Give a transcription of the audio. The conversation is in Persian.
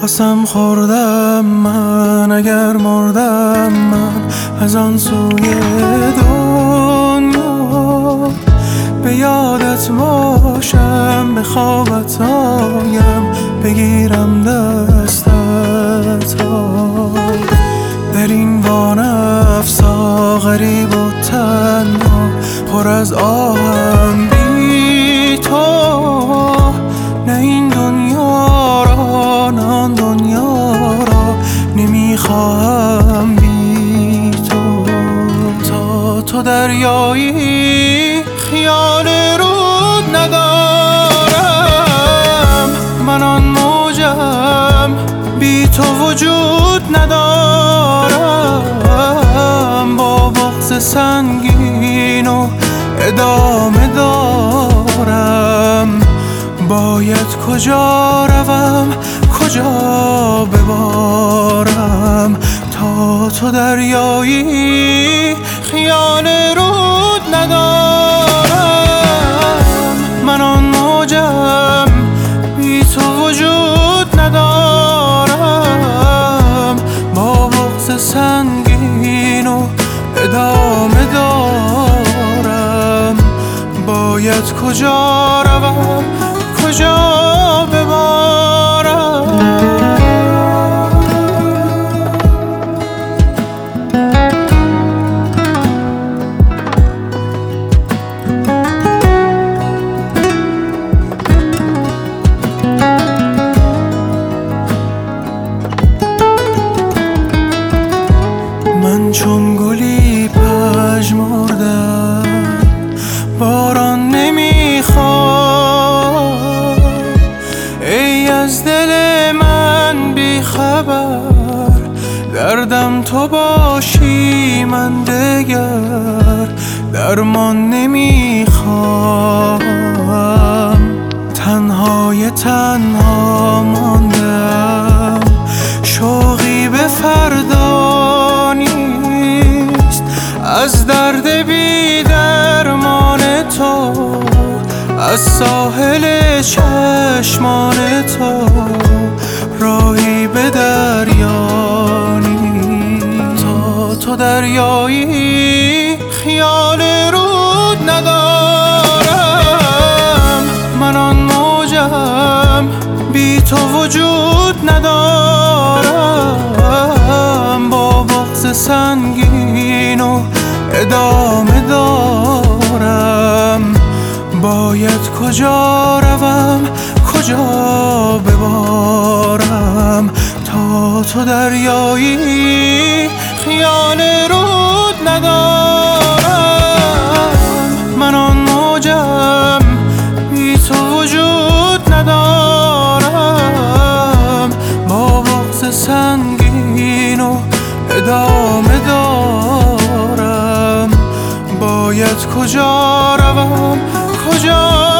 قسم خوردم من اگر مردم من از آن سوی دنیا، به یادت باشم، به خوابت آیم، بگیرم دستت را. در این وانفسا غریب و تنها، پر از آهم بی تو، نه این دنیا را نه آن دنیا را نمیخواهم بی تو. تا تو دریایی خیال رود ندارم، من آن موجم بی تو وجود ندارم. با بغض سنگین و ادامه دارم، باید کجا روم کجا ببارم. تا تو دریایی خیال رود ندارم، من آن موجم بی تو وجود ندارم. با بغض سنگین و ادامه دارم، باید کجا روم کجا ببارم. من چون گلی پژمردم، باران نمیخواد. ای از دل من بی خبر، دردم تو باشی من دگر درمان نمیخوام. تنهای تنها ماندم، شوقی به فردا نیست. از درد بی درمان تو، از ساحل چشمان تو راهی به دریا نیست. تا تو دریایی خیال رود ندارم، من آن موجم بی تو وجود ندارم. با بغض سنگین و ادامه دارم، باید کجا روم کجا ببارم. تا تو دریایی خیال رود ندارم، من آن موجم بی تو وجود ندارم. با بغض سنگین و ادامه دارم، باید کجا روم کجا